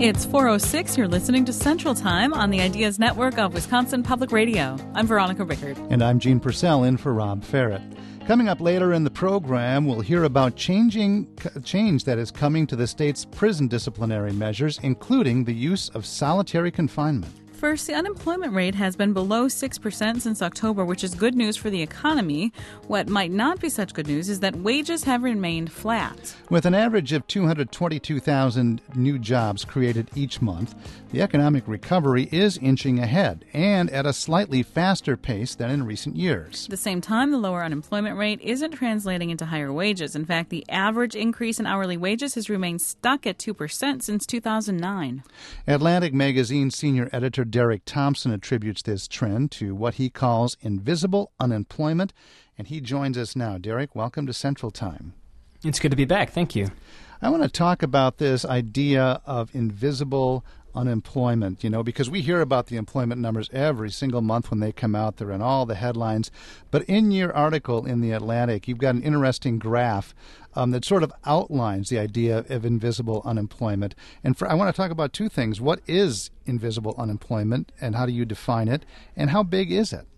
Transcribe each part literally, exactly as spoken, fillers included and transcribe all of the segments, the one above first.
It's four oh six. You're listening to Central Time on the Ideas Network of Wisconsin Public Radio. I'm Veronica Rickard. And I'm Gene Purcell in for Rob Ferret. Coming up later in the program, we'll hear about changing change that is coming to the state's prison disciplinary measures, including the use of solitary confinement. First, the unemployment rate has been below six percent since October, which is good news for the economy. What might not be such good news is that wages have remained flat. With an average of two hundred twenty-two thousand new jobs created each month, the economic recovery is inching ahead and at a slightly faster pace than in recent years. At the same time, the lower unemployment rate isn't translating into higher wages. In fact, the average increase in hourly wages has remained stuck at two percent since two thousand nine. Atlantic Magazine senior editor Derek Thompson attributes this trend to what he calls invisible unemployment, and he joins us now. Derek, welcome to Central Time. It's good to be back. Thank you. I want to talk about this idea of invisible unemployment, you know, because we hear about the employment numbers every single month when they come out. They're in all the headlines. But in your article in The Atlantic, you've got an interesting graph um, that sort of outlines the idea of invisible unemployment. And for, I want to talk about two things. What is invisible unemployment, and how do you define it, and how big is it?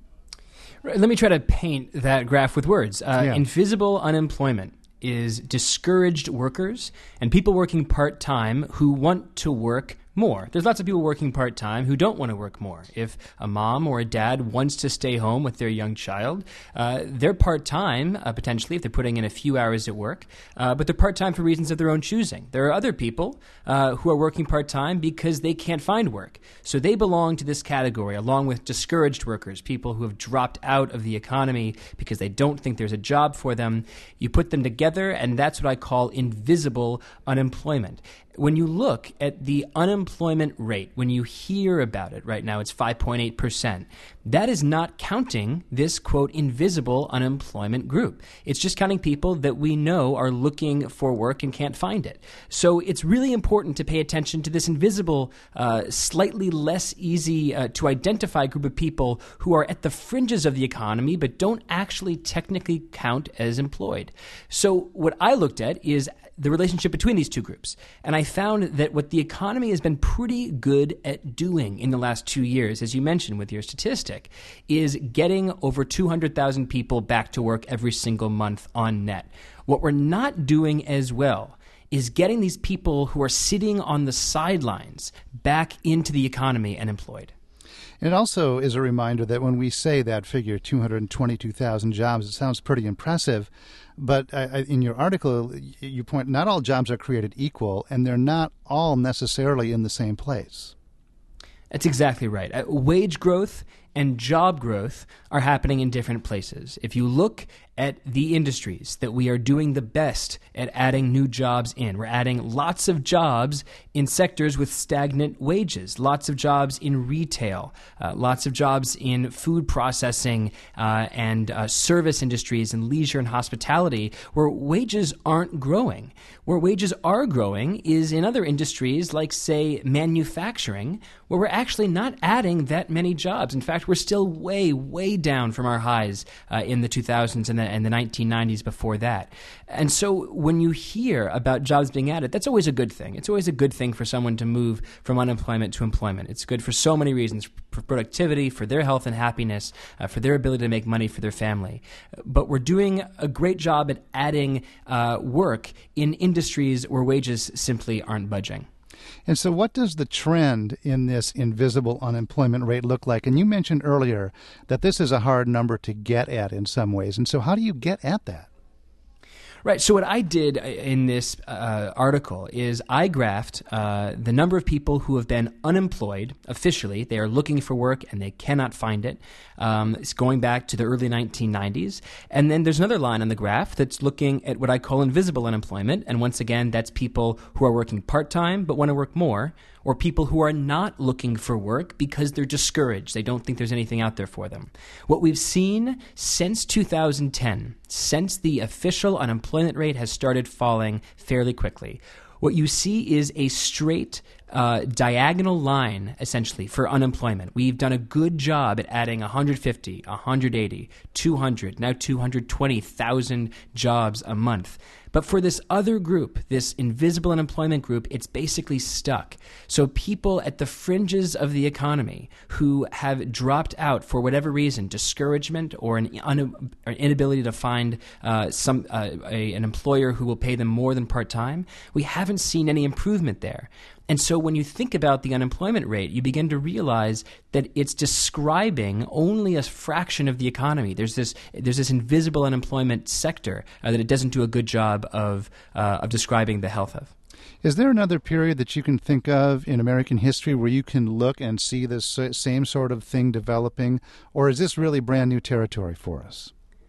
Let me try to paint that graph with words. Uh, Yeah. Invisible unemployment is discouraged workers and people working part-time who want to work more. There's lots of people working part-time who don't want to work more. If a mom or a dad wants to stay home with their young child, uh, they're part-time, uh, potentially, if they're putting in a few hours at work, uh, but they're part-time for reasons of their own choosing. There are other people uh, who are working part-time because they can't find work. So they belong to this category, along with discouraged workers, people who have dropped out of the economy because they don't think there's a job for them. You put them together, and that's what I call invisible unemployment. When you look at the unemployment rate, when you hear about it right now, it's five point eight percent. That is not counting this, quote, invisible unemployment group. It's just counting people that we know are looking for work and can't find it. So it's really important to pay attention to this invisible, uh, slightly less easy uh, to identify group of people who are at the fringes of the economy but don't actually technically count as employed. So what I looked at is the relationship between these two groups. And I found that what the economy has been pretty good at doing in the last two years, as you mentioned with your statistic, is getting over two hundred thousand people back to work every single month on net. What we're not doing as well is getting these people who are sitting on the sidelines back into the economy and employed. And it also is a reminder that when we say that figure, two hundred twenty-two thousand jobs, it sounds pretty impressive. But uh, in your article, you point not all jobs are created equal, and they're not all necessarily in the same place. That's exactly right. Uh, wage growth and job growth are happening in different places. If you look at the industries that we are doing the best at adding new jobs in, we're adding lots of jobs in sectors with stagnant wages, lots of jobs in retail, uh, lots of jobs in food processing uh, and uh, service industries and leisure and hospitality, where wages aren't growing. Where wages are growing is in other industries like, say, manufacturing, where we're actually not adding that many jobs. In fact, we're still way, way down from our highs uh, in the two thousands and the, and the nineteen nineties before that. And so when you hear about jobs being added, that's always a good thing. It's always a good thing for someone to move from unemployment to employment. It's good for so many reasons, for productivity, for their health and happiness, uh, for their ability to make money for their family. But we're doing a great job at adding uh, work in industries where wages simply aren't budging. And so what does the trend in this invisible unemployment rate look like? And you mentioned earlier that this is a hard number to get at in some ways. And so how do you get at that? Right. So what I did in this uh, article is I graphed uh, the number of people who have been unemployed officially. They are looking for work and they cannot find it. Um, it's going back to the early nineteen nineties. And then there's another line on the graph that's looking at what I call invisible unemployment. And once again, that's people who are working part-time but want to work more, or people who are not looking for work because they're discouraged. They don't think there's anything out there for them. What we've seen since two thousand ten, since the official unemployment rate has started falling fairly quickly, what you see is a straight uh, diagonal line, essentially, for unemployment. We've done a good job at adding one hundred fifty, one hundred eighty, two hundred, now two hundred twenty thousand jobs a month. But for this other group, this invisible unemployment group, it's basically stuck. So people at the fringes of the economy who have dropped out for whatever reason, discouragement or an, un, or an inability to find uh, some uh, a, an employer who will pay them more than part-time, we haven't seen any improvement there. And so when you think about the unemployment rate, you begin to realize that it's describing only a fraction of the economy. There's this there's this invisible unemployment sector uh, that it doesn't do a good job of uh, of describing the health of. Is there another period that you can think of in American history where you can look and see this same sort of thing developing, or is this really brand new territory for us?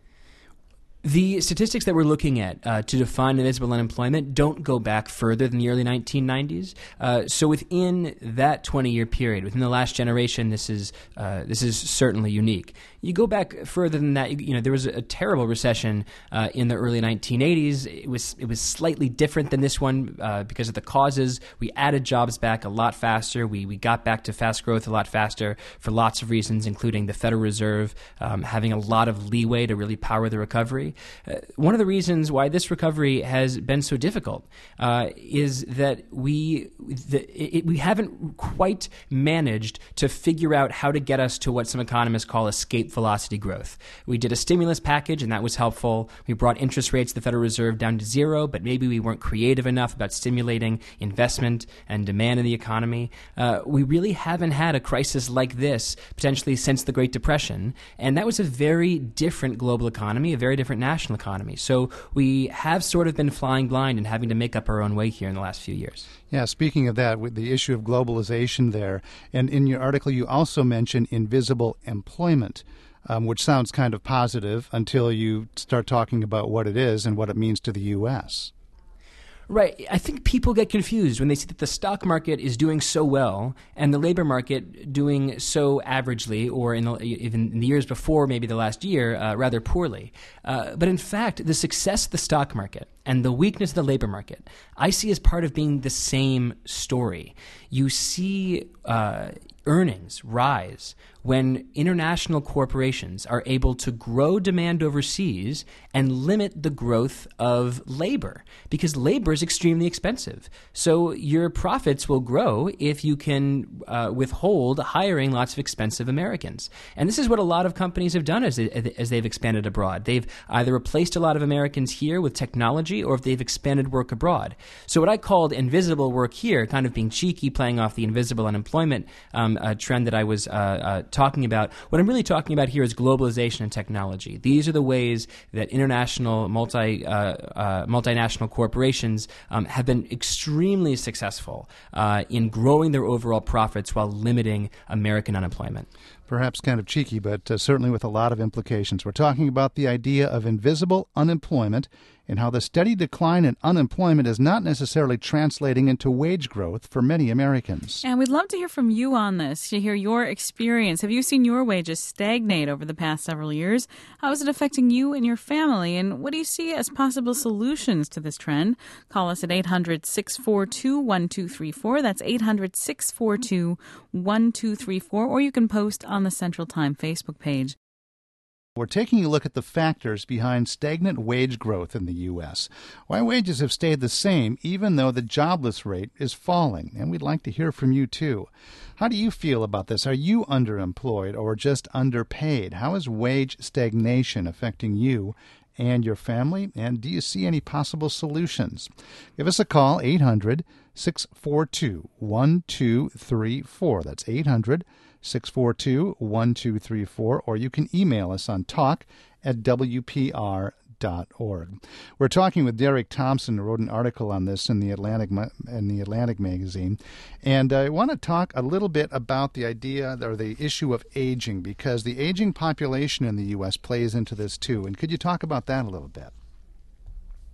The statistics that we're looking at uh, to define invisible unemployment don't go back further than the early nineteen nineties. Uh, so within that twenty-year period, within the last generation, this is uh, this is certainly unique. You go back further than that, you know, there was a terrible recession uh, in the early nineteen eighties. It was it was slightly different than this one uh, because of the causes. We added jobs back a lot faster. We we got back to fast growth a lot faster for lots of reasons, including the Federal Reserve um, having a lot of leeway to really power the recovery. Uh, one of the reasons why this recovery has been so difficult uh, is that we the, it, we haven't quite managed to figure out how to get us to what some economists call escape velocity growth. We did a stimulus package, and that was helpful. We brought interest rates of the Federal Reserve down to zero, but maybe we weren't creative enough about stimulating investment and demand in the economy. Uh, we really haven't had a crisis like this potentially since the Great Depression, and that was a very different global economy, a very different national economy. So we have sort of been flying blind and having to make up our own way here in the last few years. Yeah, speaking of that, with the issue of globalization there, and in your article you also mention invisible employment, um, which sounds kind of positive until you start talking about what it is and what it means to the U S Right. I think people get confused when they see that the stock market is doing so well and the labor market doing so averagely, or in the, even in the years before, maybe the last year, uh, rather poorly. Uh, but in fact, the success of the stock market and the weakness of the labor market, I see as part of being the same story. You see uh, earnings rise when international corporations are able to grow demand overseas and limit the growth of labor, because labor is extremely expensive. So your profits will grow if you can uh, withhold hiring lots of expensive Americans. And this is what a lot of companies have done as, they, as they've expanded abroad. They've either replaced a lot of Americans here with technology, or if they've expanded work abroad. So what I called invisible work here, kind of being cheeky, playing off the invisible unemployment um, uh, trend that I was uh, uh, talking about, what I'm really talking about here is globalization and technology. These are the ways that international multi uh, uh, multinational corporations um, have been extremely successful uh, in growing their overall profits while limiting American unemployment. Perhaps kind of cheeky, but uh, certainly with a lot of implications. We're talking about the idea of invisible unemployment and how the steady decline in unemployment is not necessarily translating into wage growth for many Americans. And we'd love to hear from you on this, to hear your experience. Have you seen your wages stagnate over the past several years? How is it affecting you and your family? And what do you see as possible solutions to this trend? Call us at eight hundred, six four two, one two three four. That's eight hundred, six four two, one two three four. Or you can post on the Central Time Facebook page. We're taking a look at the factors behind stagnant wage growth in the U S. Why wages have stayed the same even though the jobless rate is falling. And we'd like to hear from you, too. How do you feel about this? Are you underemployed or just underpaid? How is wage stagnation affecting you and your family? And do you see any possible solutions? Give us a call, eight hundred, six four two, one two three four. That's eight hundred, six four two, one two three four, or you can email us on talk at w p r dot org. We're talking with Derek Thompson, who wrote an article on this in the Atlantic in the Atlantic magazine, and I want to talk a little bit about the idea or the issue of aging, because the aging population in the U S plays into this too. And could you talk about that a little bit?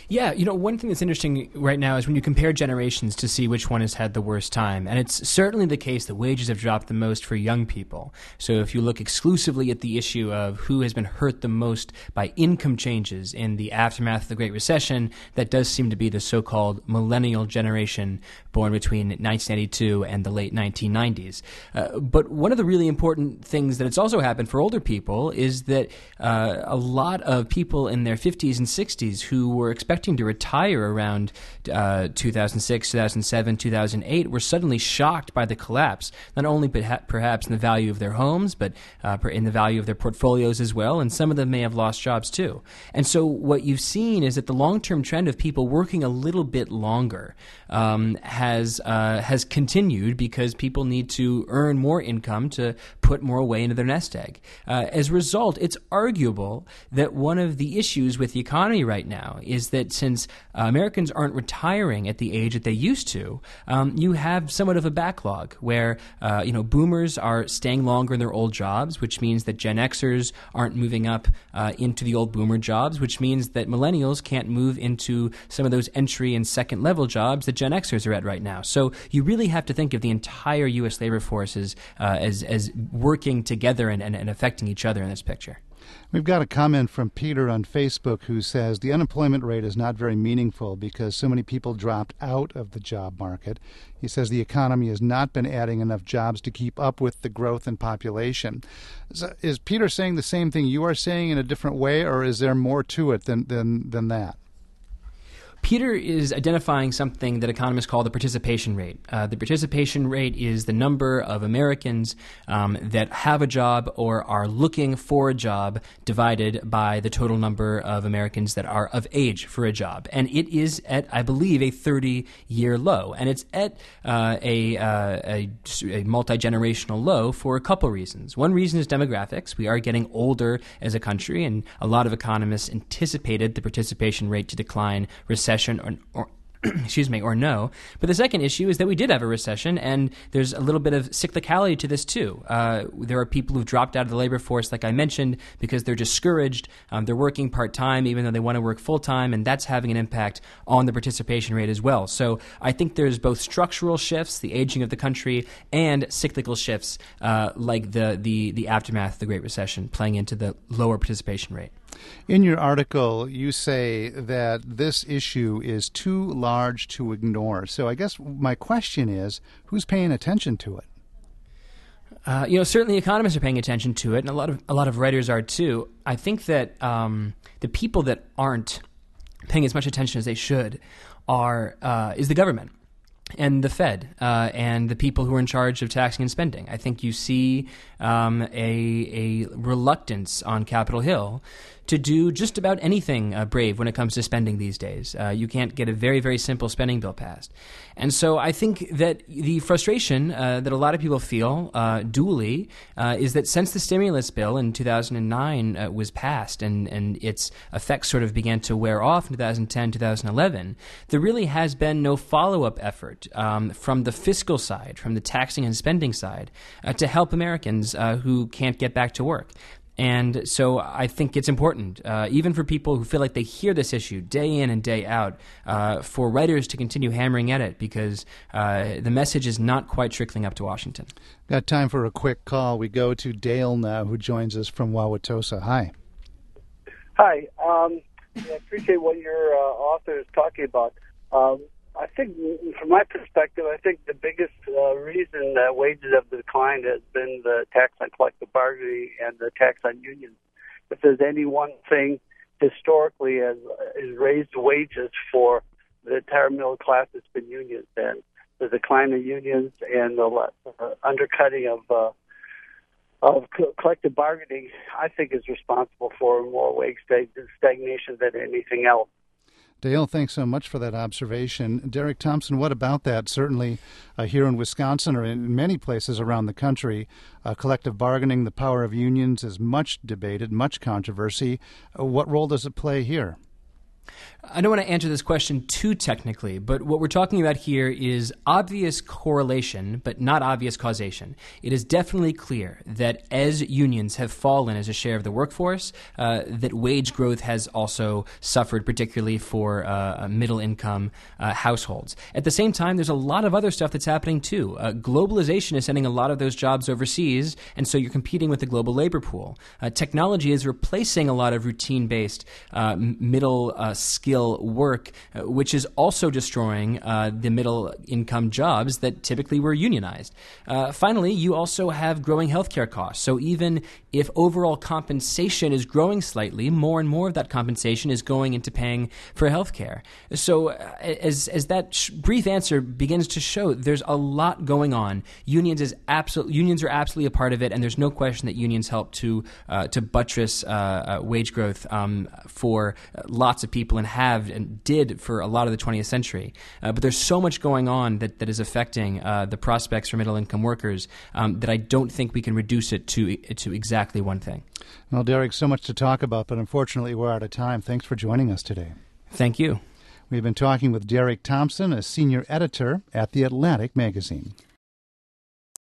Yeah, you know, one thing that's interesting right now is when you compare generations to see which one has had the worst time. And it's certainly the case that wages have dropped the most for young people. So if you look exclusively at the issue of who has been hurt the most by income changes in the aftermath of the Great Recession, that does seem to be the so-called millennial generation born between nineteen eighty-two and the late nineteen nineties. Uh, but one of the really important things that it's also happened for older people is that uh, a lot of people in their fifties and sixties who were expecting to retire around uh, two thousand six, two thousand seven, two thousand eight were suddenly shocked by the collapse, not only perhaps in the value of their homes, but uh, in the value of their portfolios as well, and some of them may have lost jobs too. And so what you've seen is that the long-term trend of people working a little bit longer um, has uh, has continued because people need to earn more income to put more away into their nest egg. Uh, as a result, it's arguable that one of the issues with the economy right now is that since uh, Americans aren't retiring at the age that they used to, um, you have somewhat of a backlog where uh, you know boomers are staying longer in their old jobs, which means that Gen Xers aren't moving up uh, into the old boomer jobs, which means that millennials can't move into some of those entry and second level jobs that Gen Xers are at right now. So you really have to think of the entire U S labor force as uh, as, as working together and, and, and affecting each other in this picture. We've got a comment from Peter on Facebook who says the unemployment rate is not very meaningful because so many people dropped out of the job market. He says the economy has not been adding enough jobs to keep up with the growth in population. So is Peter saying the same thing you are saying in a different way, or is there more to it than than, than that? Peter is identifying something that economists call the participation rate. Uh, the participation rate is the number of Americans um, that have a job or are looking for a job divided by the total number of Americans that are of age for a job. And it is at, I believe, a thirty-year low. And it's at uh, a, uh, a, a multi-generational low for a couple reasons. One reason is demographics. We are getting older as a country, and a lot of economists anticipated the participation rate to decline recession or, or excuse me, or no. But the second issue is that we did have a recession, and there's a little bit of cyclicality to this too. Uh, there are people who've dropped out of the labor force, like I mentioned, because they're discouraged. Um, they're working part-time even though they want to work full-time, and that's having an impact on the participation rate as well. So I think there's both structural shifts, the aging of the country, and cyclical shifts uh, like the, the, the aftermath of the Great Recession playing into the lower participation rate. In your article, you say that this issue is too large to ignore. So I guess my question is, who's paying attention to it? Uh, you know, certainly economists are paying attention to it, and a lot of a lot of writers are too. I think that um, the people that aren't paying as much attention as they should are uh, is the government and the Fed uh, and the people who are in charge of taxing and spending. I think you see um, a, a reluctance on Capitol Hill to do just about anything uh, brave when it comes to spending these days. Uh, you can't get a very, very simple spending bill passed. And so I think that the frustration uh, that a lot of people feel uh, dually uh, is that since the stimulus bill in two thousand nine uh, was passed and, and its effects sort of began to wear off in two thousand ten, two thousand eleven, there really has been no follow-up effort um, from the fiscal side, from the taxing and spending side, uh, to help Americans uh, who can't get back to work. And so I think it's important, uh, even for people who feel like they hear this issue day in and day out, uh, for writers to continue hammering at it because uh, the message is not quite trickling up to Washington. Got time for a quick call. We go to Dale now, who joins us from Wauwatosa. Hi. Hi. Um, I appreciate what your uh, author is talking about. Um, I think, from my perspective, I think the biggest uh, reason that wages have declined has been the tax on collective bargaining and the tax on unions. If there's any one thing historically has, has raised wages for the entire middle class, it's been unions. And the decline of unions and the uh, undercutting of uh, of co- collective bargaining, I think, is responsible for more wage stag- stagnation than anything else. Dale, thanks so much for that observation. Derek Thompson, what about that? Certainly uh, here in Wisconsin or in many places around the country, uh, collective bargaining, the power of unions is much debated, much controversy. Uh, what role does it play here? I don't want to answer this question too technically, but what we're talking about here is obvious correlation, but not obvious causation. It is definitely clear that as unions have fallen as a share of the workforce, uh, that wage growth has also suffered, particularly for uh, middle-income uh, households. At the same time, there's a lot of other stuff that's happening too. Uh, globalization is sending a lot of those jobs overseas, and so you're competing with the global labor pool. Uh, technology is replacing a lot of routine-based uh, middle uh, skill work, uh, which is also destroying uh, the middle income jobs that typically were unionized. Uh, finally, you also have growing healthcare costs. So even if overall compensation is growing slightly, more and more of that compensation is going into paying for healthcare. So uh, as as that sh- brief answer begins to show, there's a lot going on. Unions is absolute. Unions are absolutely a part of it, and there's no question that unions help to uh, to buttress uh, uh, wage growth um, for lots of people and have and did for a lot of the twentieth century. Uh, but there's so much going on that, that is affecting uh, the prospects for middle-income workers um, that I don't think we can reduce it to to exactly one thing. Well, Derek, so much to talk about, but unfortunately we're out of time. Thanks for joining us today. Thank you. We've been talking with Derek Thompson, a senior editor at The Atlantic magazine.